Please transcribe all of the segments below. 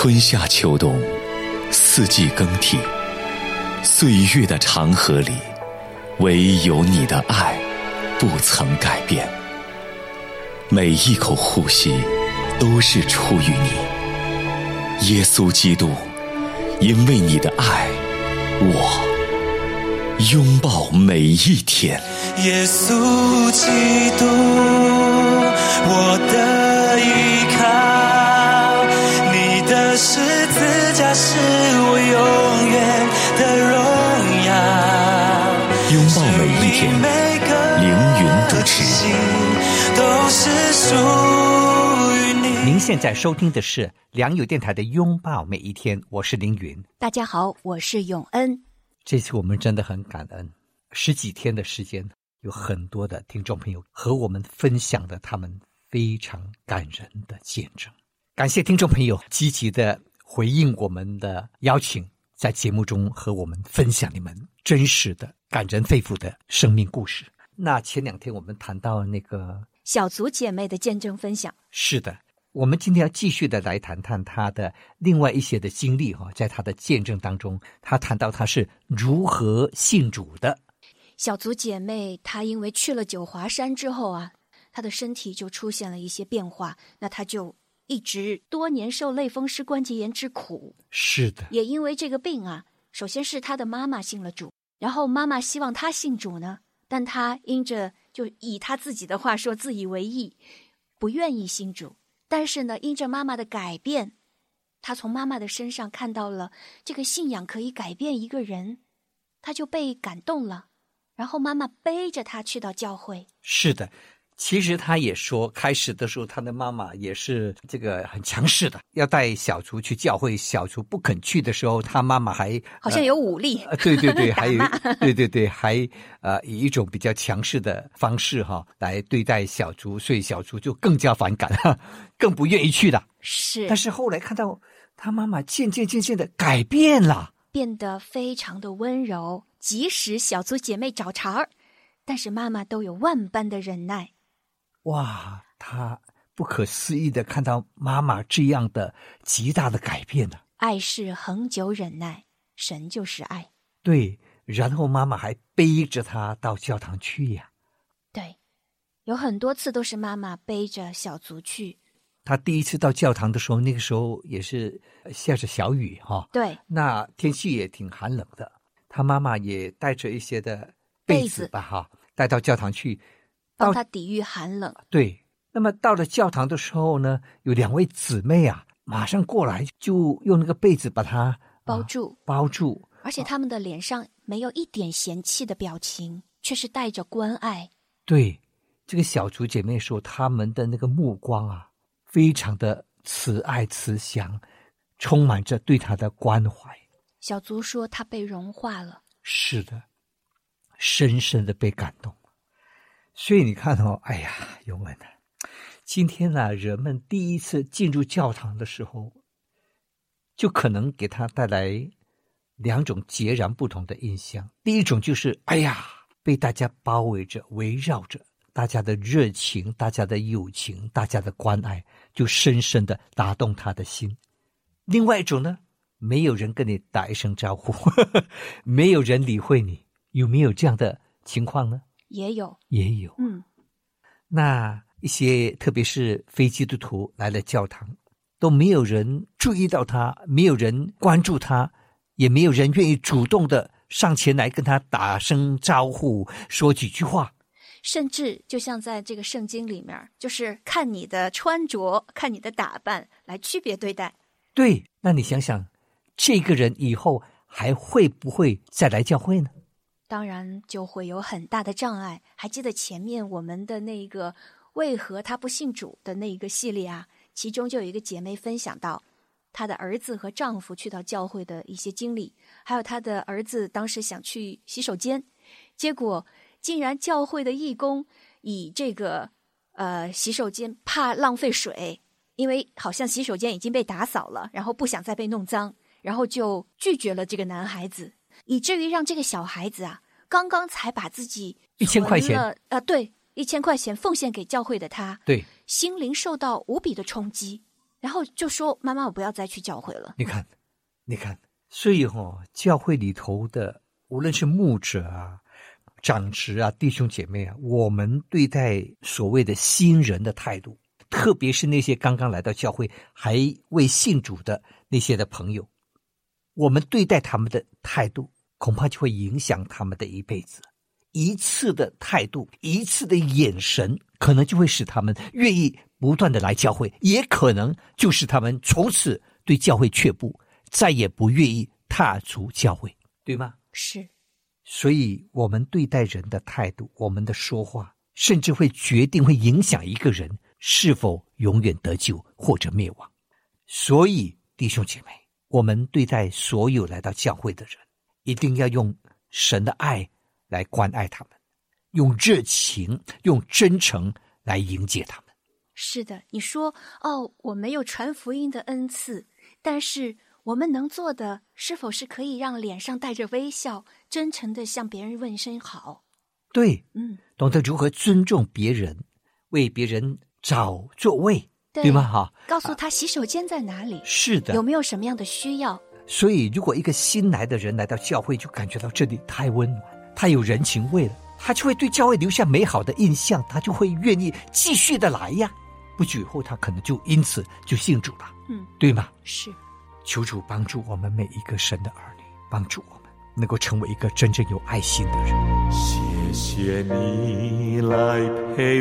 春夏秋冬，四季更替，岁月的长河里，唯有你的爱不曾改变。每一口呼吸都是出于你，耶稣基督，因为你的爱，我拥抱每一天。 耶稣基督，我的依靠，你的十字架是我永远的荣耀。 拥抱每一天，凌云主持。 都是属于你。 您现在收听的是良友电台的拥抱每一天，我是凌云。 大家好，我是永恩。 这次我们真的很感恩，10几天的时间，有很多的听众朋友和我们分享了他们非常感人的见证。感谢听众朋友积极的回应我们的邀请，在节目中和我们分享你们真实的感人肺腑的生命故事。那前2天我们谈到那个小组姐妹的见证分享。 是的，我们今天要继续的来谈谈她的另外一些的经历。在她的见证当中，她谈到她是如何信主的。 小组姐妹她因为去了九华山之后啊，她的身体就出现了一些变化，那她就一直多年受类风湿关节炎之苦。 是的， 也因为这个病啊，首先是她的妈妈信了主，然后妈妈希望她信主呢，但她因着就以她自己的话说自以为意，不愿意信主。但是呢，因着妈妈的改变，她从妈妈的身上看到了这个信仰可以改变一个人，她就被感动了。然后妈妈背着她去到教会。 是的，其实她也说，开始的时候她的妈妈也是这个很强势的，要带小竹去教会，小竹不肯去的时候，她妈妈还好像有武力。 对对对，还有对，还以一种比较强势的方式来对待小竹，所以小竹就更加反感，更不愿意去了。 是， 但是后来看到她妈妈渐渐的改变了， 变得非常的温柔，即使小组姐妹找茬儿，但是妈妈都有万般的忍耐。 哇，她不可思议的看到妈妈这样的极大的改变呢。 爱是恒久忍耐，神就是爱。 对，然后妈妈还背着她到教堂去呀。 对，有很多次都是妈妈背着小族去。 她第一次到教堂的时候，那个时候也是下着小雨对， 那天气也挺寒冷的。她妈妈也带着一些的被子吧带到教堂去， 帮她抵御寒冷。 对，那么到了教堂的时候呢，有2位姊妹马上过来，就用那个被子把她包住， 而且他们的脸上没有一点嫌弃的表情，却是带着关爱。 对，这个小组姐妹说，他们的那个目光非常的慈爱慈祥，充满着对她的关怀。 小族说她被融化了。 是的，深深的被感动。所以你看哎呀，永恩今天人们第一次进入教堂的时候，就可能给他带来2种截然不同的印象。第一种就是哎呀，被大家包围着围绕着，大家的热情，大家的友情，大家的关爱，就深深的打动他的心。另外一种呢，没有人跟你打一声招呼没有人理会你，有没有这样的情况呢？ 也有。 那一些特别是非基督徒来了教堂，都没有人注意到他，没有人关注他，也没有人愿意主动的上前来跟他打声招呼，说几句话。 甚至就像在这个圣经里面，就是看你的穿着，看你的打扮来区别对待。 对，那你想想，这个人以后还会不会再来教会呢？ 当然就会有很大的障碍。还记得前面我们的那个为何他不信主的那一个系列其中就有一个姐妹分享到她的儿子和丈夫去到教会的一些经历，还有她的儿子当时想去洗手间，结果竟然教会的义工以这个洗手间怕浪费水，因为好像洗手间已经被打扫了，然后不想再被弄脏，然后就拒绝了这个男孩子，以至于让这个小孩子刚刚才把自己 1000块钱对，1000块钱奉献给教会的他， 对， 心灵受到无比的冲击。 然后就说妈妈我不要再去教会了。 你看，所以教会里头的无论是牧者啊、长执啊、弟兄姐妹啊，我们对待所谓的新人的态度，特别是那些刚刚来到教会还未信主的那些的朋友，我们对待他们的态度恐怕就会影响他们的一辈子。一次的态度，一次的眼神，可能就会使他们愿意不断的来教会，也可能就使他们从此对教会却步，再也不愿意踏足教会，对吗？ 是。 所以我们对待人的态度，我们的说话，甚至会决定，会影响一个人是否永远得救或者灭亡。所以弟兄姐妹，我们对待所有来到教会的人，一定要用神的爱来关爱他们，用热情、用真诚来迎接他们。 是的，你说我没有传福音的恩赐，但是我们能做的是否是可以让脸上带着微笑，真诚地向别人问声好？ 对，懂得如何尊重别人，为别人找座位，对吗？ 告诉他洗手间在哪里， 是的， 有没有什么样的需要。 所以如果一个新来的人来到教会，就感觉到这里太温暖，太有人情味了，他就会对教会留下美好的印象，他就会愿意继续的来呀。不久以后他可能就因此就信主了，对吗？ 是。 求主帮助我们每一个神的儿女，帮助我们能够成为一个真正有爱心的人。 谢谢你来陪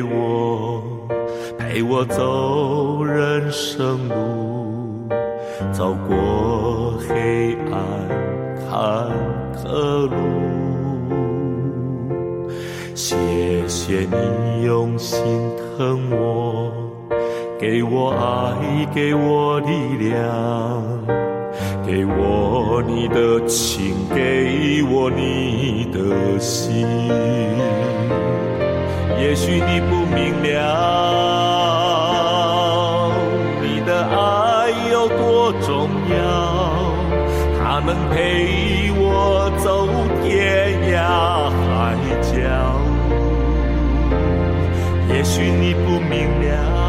我走人生路，走过黑暗坎坷路。谢谢你用心疼我，给我爱，给我力量，给我你的情，给我你的心。也许你不明了你的爱有多重要，它能陪我走天涯海角。也许你不明了，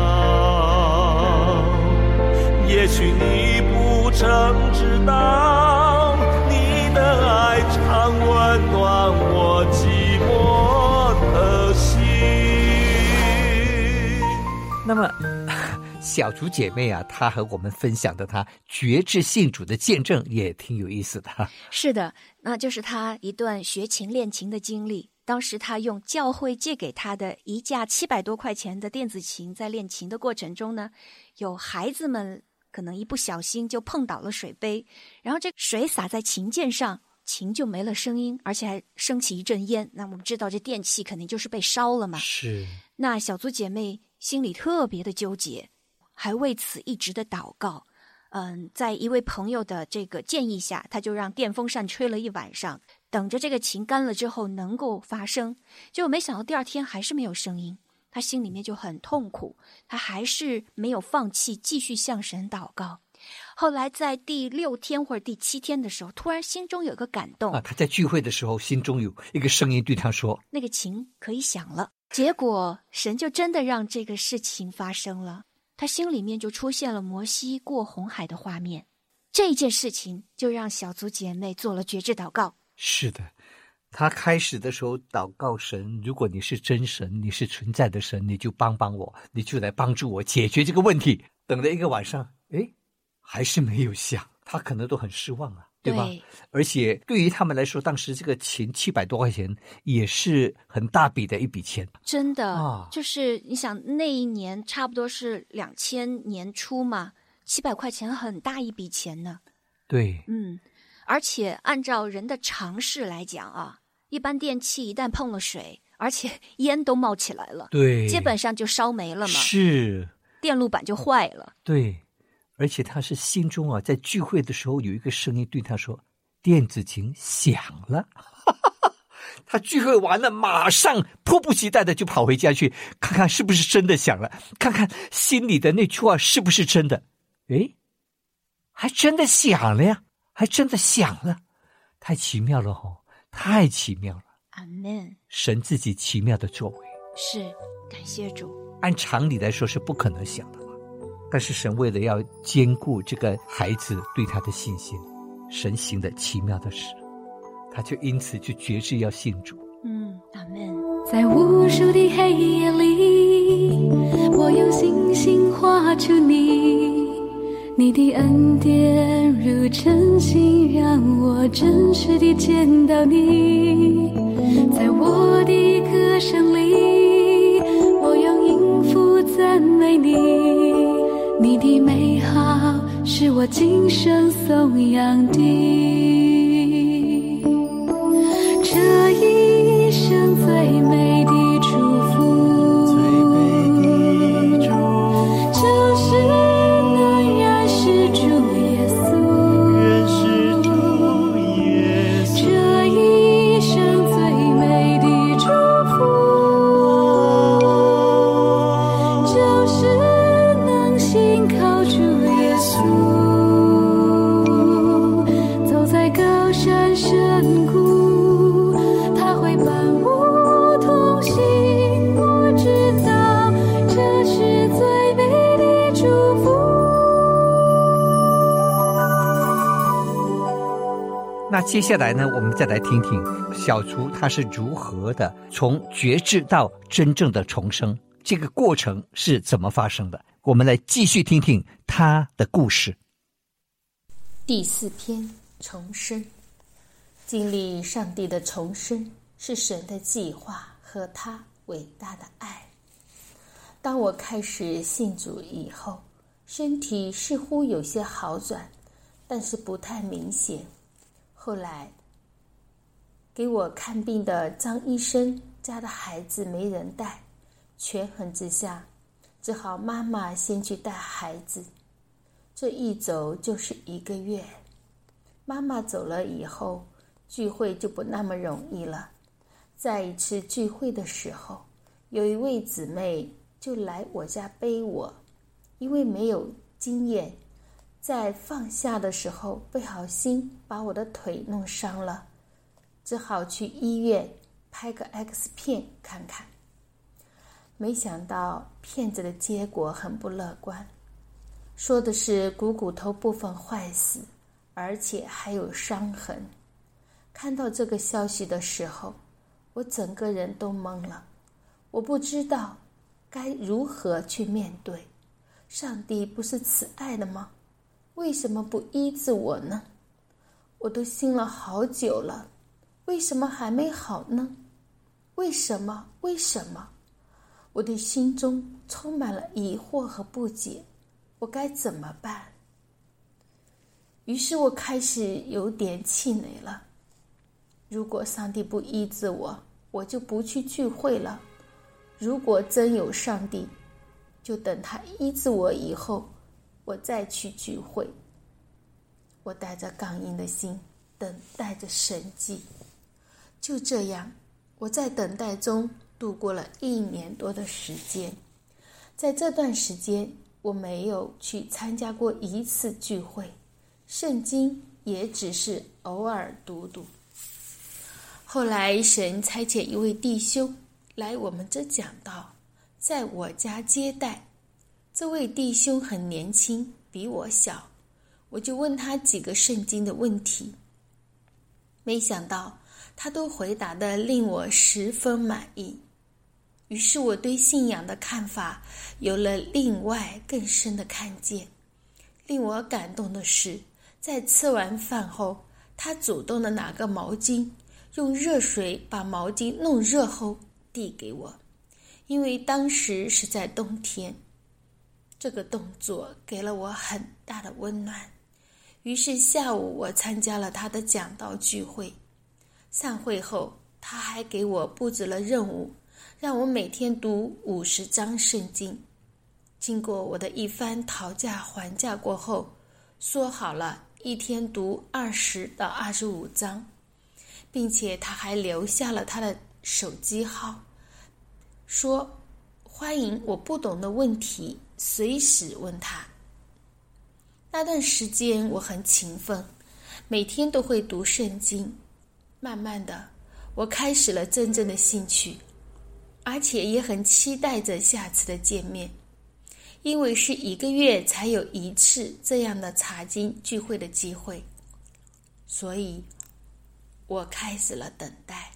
也许你不曾知道，你的爱常温暖我寂寞的心。 那么小竹姐妹啊，她和我们分享的她决志信主的见证也挺有意思的。 是的，那就是她一段学琴练琴的经历。当时她用教会借给她的一架700多块钱的电子琴，在练琴的过程中呢，有孩子们可能一不小心就碰倒了水杯，然后这水洒在琴键上，琴就没了声音，而且还升起一阵烟。那我们知道这电器肯定就是被烧了嘛。 是。 那小组姐妹心里特别的纠结，还为此一直的祷告。在一位朋友的这个建议下，他就让电风扇吹了一晚上，等着这个琴干了之后能够发声。结果没想到第二天还是没有声音，他心里面就很痛苦，他还是没有放弃，继续向神祷告。后来在第6天或者第7天的时候，突然心中有个感动他在聚会的时候心中有一个声音对他说， 那个琴可以响了。结果神就真的让这个事情发生了，他心里面就出现了摩西过红海的画面。这件事情就让小组姐妹做了决志祷告。 是的，他开始的时候祷告神，如果你是真神，你是存在的神，你就帮帮我，你就来帮助我解决这个问题。等了一个晚上，还是没有响，他可能都很失望啊，对吧？而且对于他们来说，当时这个琴700多块钱也是很大笔的一笔钱， 真的就是你想那一年差不多是2000年初嘛，700块钱很大一笔钱呢。 对， 而且按照人的常识来讲啊，一般电器一旦碰了水，而且烟都冒起来了， 对， 基本上就烧没了嘛， 是， 电路板就坏了。 对，而且他是心中在聚会的时候有一个声音对他说，电子琴响了。他聚会完了，马上迫不及待的就跑回家去看看是不是真的响了，看看心里的那句话是不是真的。还真的响了呀，还真的响了，太奇妙了太奇妙了。 阿们。 神自己奇妙的作为， 是，感谢主。 按常理来说是不可能响的嘛， 但是神为了要兼顾这个孩子对他的信心，神行的奇妙的事，他就因此就决志要信主。 阿们。 在无数的黑夜里，我用星星画出你，你的恩典如晨星，让我真实地见到你。在我的歌声里，我用音符赞美你，你的美好是我今生颂扬的。这一生最美的祝福，就是能认识主耶稣。这一生最美的祝福，就是能信靠主耶稣。走在高山深谷，他会伴我同行。我知道这是最美的祝福。 那接下来呢，我们再来听听小竹他是如何的从决志到真正的重生，这个过程是怎么发生的。我们来继续听听他的故事。 第4篇，重生。经历上帝的重生是神的计划和他伟大的爱。当我开始信主以后，身体似乎有些好转，但是不太明显。后来给我看病的张医生家的孩子没人带，权衡之下只好妈妈先去带孩子。这一走就是1个月。妈妈走了以后，聚会就不那么容易了。在一次聚会的时候，有一位姊妹就来我家背我，因为没有经验，在放下的时候不小心把我的腿弄伤了，只好去医院拍个 X 片看看。没想到片子的结果很不乐观，说的是股头部分坏死，而且还有伤痕。看到这个消息的时候，我整个人都懵了，我不知道该如何去面对。上帝不是慈爱的吗？为什么不医治我呢？我都信了好久了，为什么还没好呢？为什么？我的心中充满了疑惑和不解，我该怎么办？于是我开始有点气馁了。如果上帝不医治我，我就不去聚会了。如果真有上帝，就等他医治我以后，我再去聚会。我带着刚硬的心，等待着神迹。就这样，我在等待中度过了1年多的时间。在这段时间，我没有去参加过一次聚会，圣经也只是偶尔读读。后来神差遣一位弟兄来我们这讲道，在我家接待。这位弟兄很年轻，比我小，我就问他几个圣经的问题，没想到他都回答得令我十分满意。于是我对信仰的看法有了另外更深的看见。令我感动的是，在吃完饭后，他主动地拿个毛巾，用热水把毛巾弄热后递给我，因为当时是在冬天。这个动作给了我很大的温暖。于是下午我参加了他的讲道聚会。散会后，他还给我布置了任务，让我每天读50章圣经。经过我的一番讨价还价过后，说好了一天读20到25章，并且他还留下了他的手机号，说欢迎我不懂的问题随时问他。那段时间我很勤奋，每天都会读圣经。慢慢的，我开始了真正的兴趣，而且也很期待着下次的见面。 因为是1个月才有1次这样的查经聚会的机会，所以我开始了等待。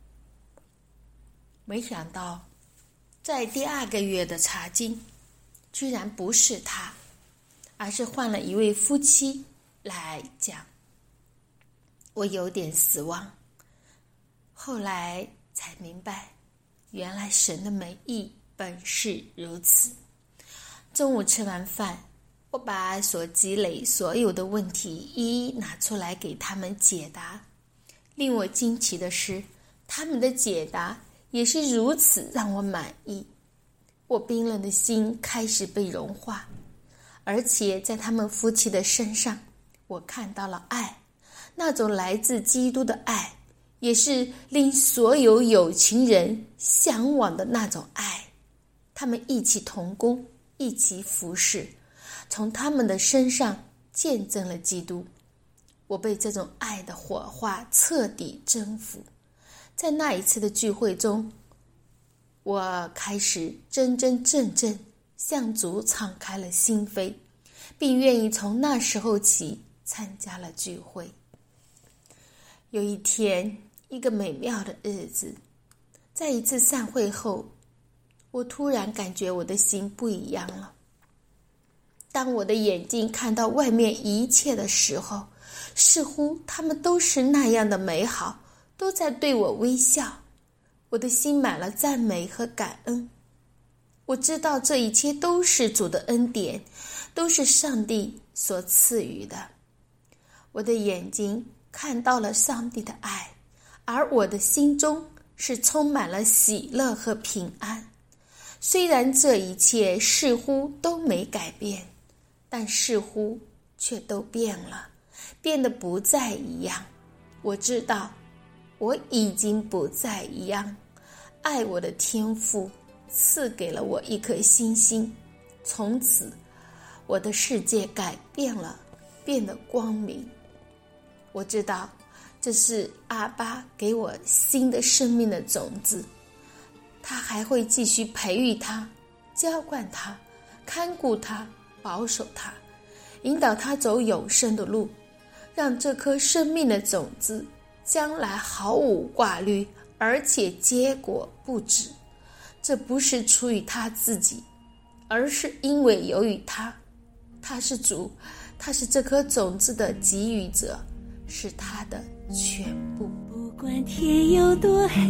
没想到在第2个月的查经，居然不是他，而是换了一位夫妻来讲。我有点失望，后来才明白，原来神的美意本是如此。中午吃完饭，我把所积累所有的问题一一拿出来给他们解答。令我惊奇的是，他们的解答也是如此让我满意。我冰冷的心开始被融化，而且在他们夫妻的身上，我看到了爱，那种来自基督的爱，也是令所有有情人向往的那种爱。他们一起同工，一起服侍，从他们的身上见证了基督。我被这种爱的火花彻底征服。在那一次的聚会中，我开始真真正正向主敞开了心扉，并愿意从那时候起参加了聚会。有一天，一个美妙的日子，在一次散会后，我突然感觉我的心不一样了。当我的眼睛看到外面一切的时候，似乎他们都是那样的美好，都在对我微笑。我的心满了赞美和感恩。我知道这一切都是主的恩典，都是上帝所赐予的。我的眼睛看到了上帝的爱，而我的心中是充满了喜乐和平安。虽然这一切似乎都没改变，但似乎却都变了，变得不再一样。我知道我已经不再一样。爱我的天父赐给了我一颗星星，从此我的世界改变了，变得光明。我知道这是阿爸给我新的生命的种子，他还会继续培育它，浇灌它，看顾它，保守它，引导它走永生的路，让这颗生命的种子将来毫无挂虑，而且结果不止。这不是出于他自己，而是因为由于他是主，他是这颗种子的给予者，是他的全部。 不管天有多黑，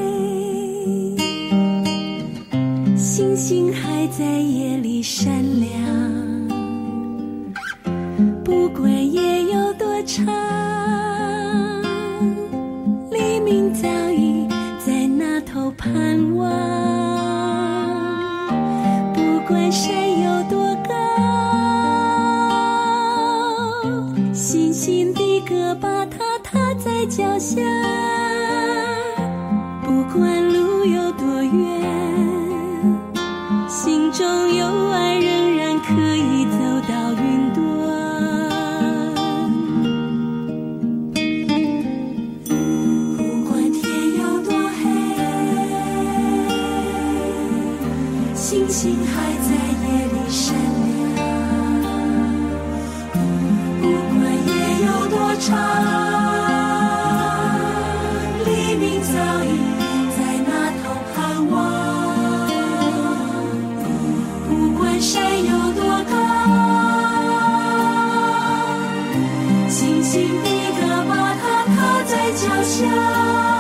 星星还在夜里闪亮，不管夜有多长，黎明早已在那头盼望。不管山有多高，星星的歌把它踏在脚下。不管路有多远，心中有爱仍然可以走到云端。不管天有多黑，星星还在夜里闪亮。不管夜有多长，黎明早已在那头盼望。不管山有多高，星星的歌把它踏在脚下。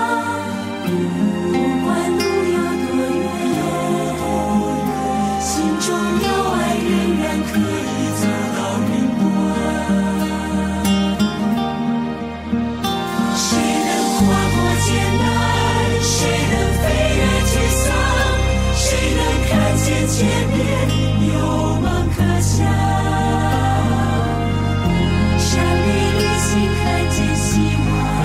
不管路有多远，心中有爱仍然可以走到云端。谁能跨过艰难，谁能飞越沮丧，谁能看见前面有梦可想。山里的心看见希望，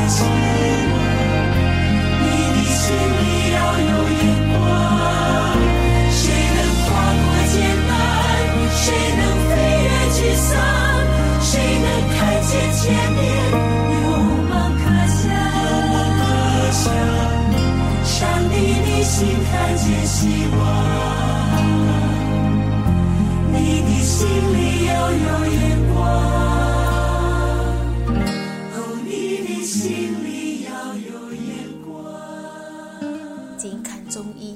你的心里要有眼光。谁能跨过艰难，谁能飞越沮丧，谁能看见前面有梦可想。上帝的心看见希望， 有眼光，哦，你的心里要有眼光。 仅看中医。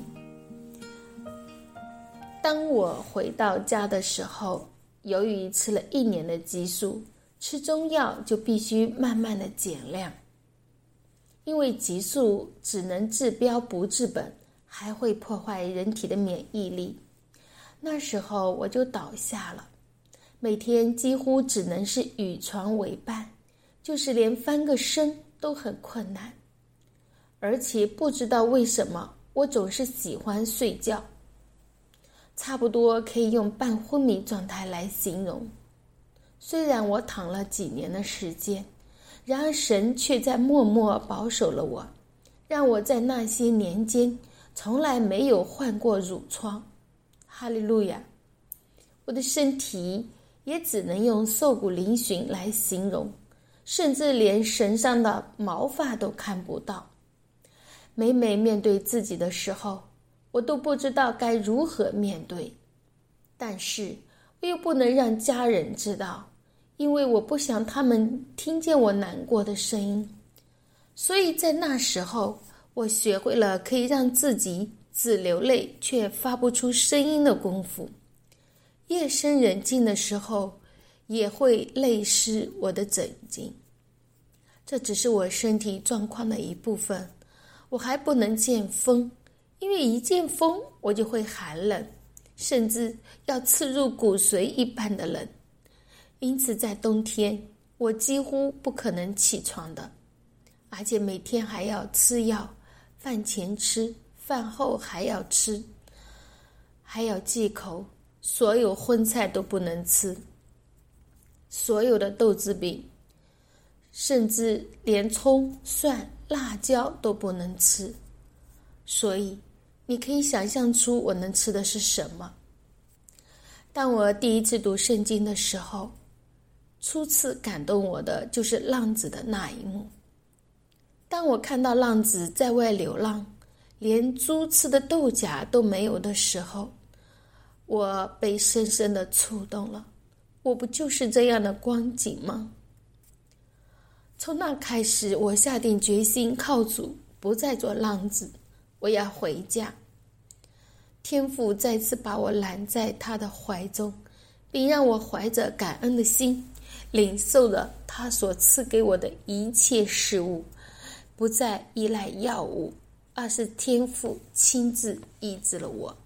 当我回到家的时候，由于吃了1年的激素，吃中药就必须慢慢的减量，因为激素只能治标不治本，还会破坏人体的免疫力。那时候我就倒下了，每天几乎只能是与床为伴，就是连翻个身都很困难。而且不知道为什么，我总是喜欢睡觉，差不多可以用半昏迷状态来形容。虽然我躺了几年的时间，然而神却在默默保守了我，让我在那些年间从来没有患过褥疮。哈利路亚！我的身体也只能用瘦骨嶙峋来形容，甚至连身上的毛发都看不到。每每面对自己的时候，我都不知道该如何面对，但是我又不能让家人知道，因为我不想他们听见我难过的声音。所以在那时候，我学会了可以让自己只流泪却发不出声音的功夫。夜深人静的时候，也会泪湿我的枕巾。这只是我身体状况的一部分，我还不能见风，因为一见风我就会寒冷，甚至要刺入骨髓一般的冷。因此在冬天，我几乎不可能起床的，而且每天还要吃药，饭前吃，饭后还要吃，还要忌口，所有荤菜都不能吃，所有的豆制品，甚至连葱、蒜、辣椒都不能吃。所以你可以想象出我能吃的是什么。当我第一次读圣经的时候，初次感动我的就是浪子的那一幕。当我看到浪子在外流浪，连猪吃的豆荚都没有的时候，我被深深的触动了。我不就是这样的光景吗？从那开始，我下定决心靠主，不再做浪子，我要回家。天父再次把我揽在他的怀中，并让我怀着感恩的心，领受了他所赐给我的一切事物，不再依赖药物，而是天父亲自医治了我。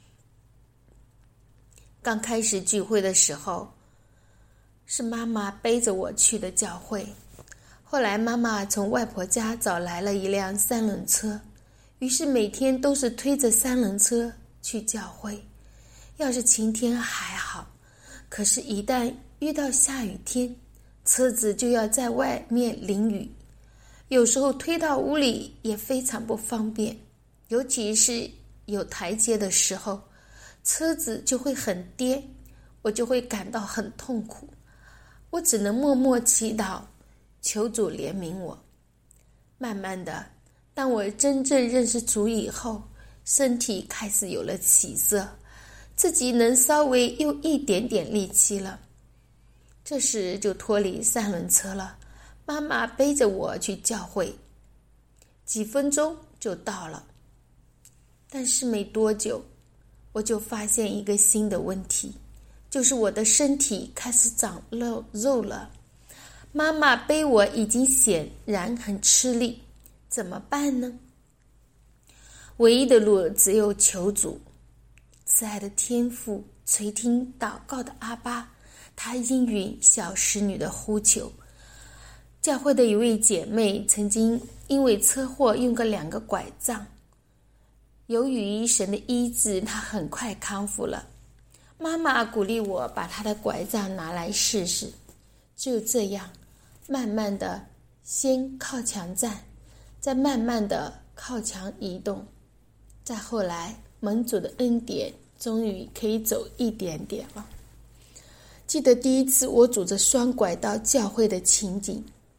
刚开始聚会的时候，是妈妈背着我去的教会，后来妈妈从外婆家找来了一辆3轮车，于是每天都是推着3轮车去教会。要是晴天还好，可是一旦遇到下雨天，车子就要在外面淋雨，有时候推到屋里也非常不方便，尤其是有台阶的时候，车子就会很颠，我就会感到很痛苦。我只能默默祈祷，求主怜悯我。慢慢的，当我真正认识主以后，身体开始有了起色，自己能稍微用一点点力气了。这时就脱离3轮车了，妈妈背着我去教会，几分钟就到了。但是没多久，我就发现一个新的问题，就是我的身体开始长肉了。妈妈背我已经显然很吃力，怎么办呢？唯一的路只有求主。慈爱的天父垂听祷告的阿爸，他应允小使女的呼求。教会的一位姐妹曾经因为车祸用个2个拐杖，由于神的医治，她很快康复了。妈妈鼓励我把她的拐杖拿来试试。就这样，慢慢的先靠墙站，再慢慢的靠墙移动，再后来蒙主的恩典，终于可以走一点点了。记得第一次我拄着双拐到教会的情景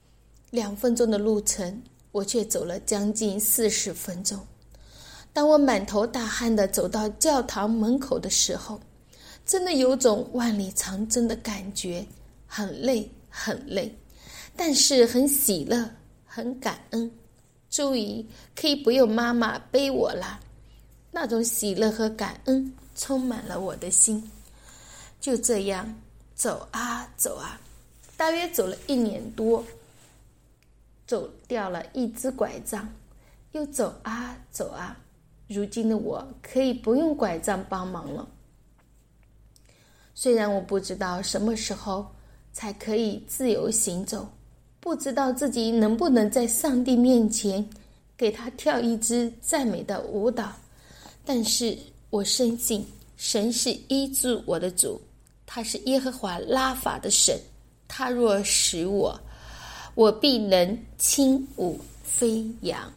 ，2分钟的路程，我却走了将近40分钟。当我满头大汗地走到教堂门口的时候， 真的有种万里长征的感觉，很累很累，但是很喜乐，很感恩。终于可以不用妈妈背我啦，那种喜乐和感恩充满了我的心。就这样走啊走啊，大约走了1年多，走掉了一只拐杖，又走啊走啊，如今的我可以不用拐杖帮忙了。虽然我不知道什么时候才可以自由行走，不知道自己能不能在上帝面前给他跳一支赞美的舞蹈，但是我深信神是医治我的主，他是耶和华拉法的神，他若使我，我必能轻舞飞扬。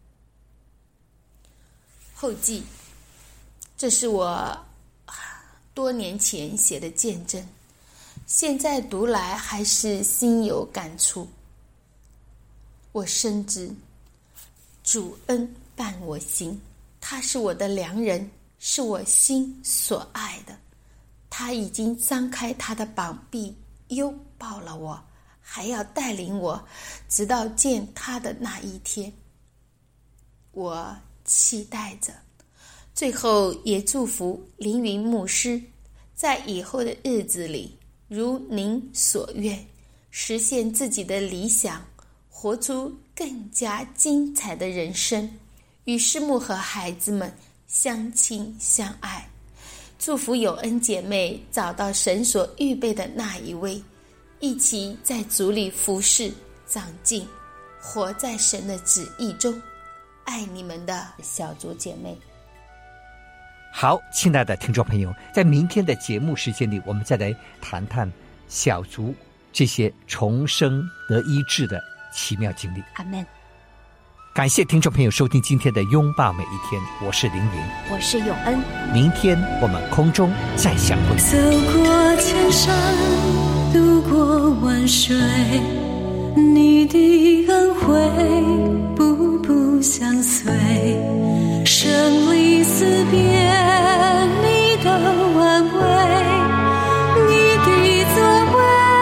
后记，这是我多年前写的见证，现在读来还是心有感触。我深知主恩伴我行，他是我的良人，是我心所爱的。他已经张开他的膀臂拥抱了我，还要带领我直到见他的那一天。我期待着，最后也祝福凌云牧师在以后的日子里如您所愿，实现自己的理想，活出更加精彩的人生，与师母和孩子们相亲相爱。祝福友恩姐妹找到神所预备的那一位，一起在主里服侍长进，活在神的旨意中。爱你们的小组姐妹。 好，亲爱的听众朋友，在明天的节目时间里，我们再来谈谈小族这些重生得医治的奇妙经历。 阿们。 感谢听众朋友收听今天的拥抱每一天，我是凌云， 我是永恩， 明天我们空中再相会。 走过千山，渡过万水，你的恩惠步步相随，生离死别你的安慰，你的作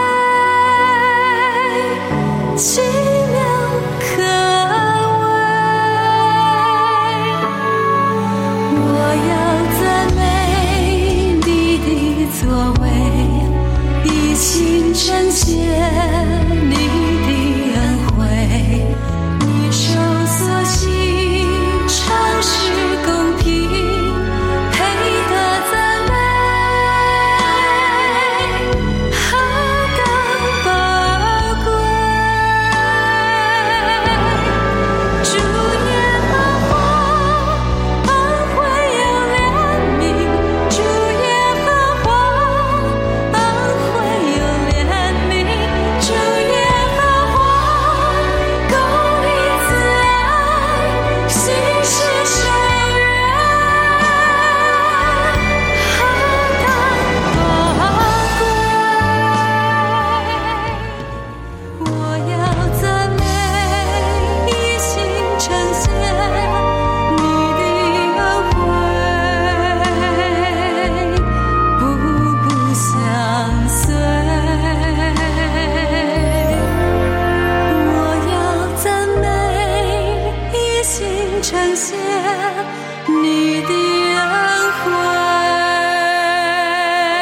为奇妙可畏，我要赞美你的作为，一心呈现你的恩惠，你手所行常是公平，配得赞美，何等宝贵！主耶和华，恩惠有怜悯，主耶和华，恩惠有怜悯，主耶和华，公义慈爱，心事守约，何等宝贵！我要赞美，一心呈现你的恩惠，步步相随。我要赞美，一心呈现你的恩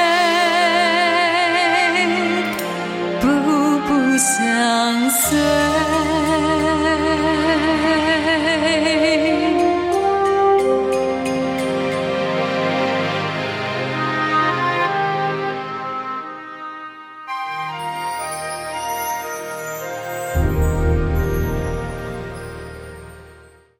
惠，步步相随。